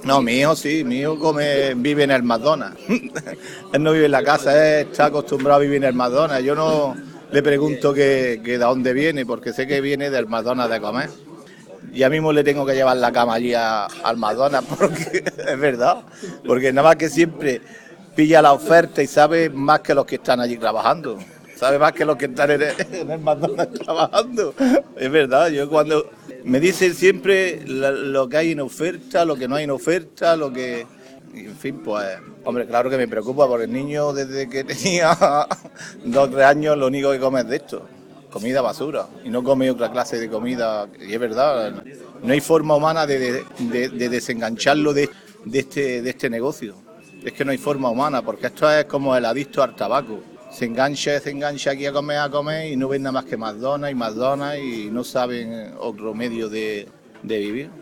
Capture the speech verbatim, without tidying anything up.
No, mi hijo sí, mi hijo come, vive en el McDonald's. Él no vive en la casa, él está acostumbrado a vivir en el McDonald's. Yo no le pregunto que, que de dónde viene, porque sé que viene del McDonald's de comer. Ya mismo le tengo que llevar la cama allí a- al McDonald's, porque es verdad. Porque nada más que siempre pilla la oferta y sabe más que los que están allí trabajando. Sabe más que los que están en el, en el McDonald's trabajando. Es verdad, yo cuando me dicen siempre la- lo que hay en oferta, lo que no hay en oferta, lo que... En fin, pues, hombre, claro que me preocupa, porque el niño desde que tenía dos o tres años lo único que come es de esto, comida basura, y no come otra clase de comida, y es verdad, no hay forma humana de, de- de- de desengancharlo de, de este, de este negocio. Es que no hay forma humana, porque esto es como el adicto al tabaco. Se engancha, se engancha aquí a comer, a comer, y no ven nada más que McDonald's y McDonald's, y no saben otro medio de, de vivir.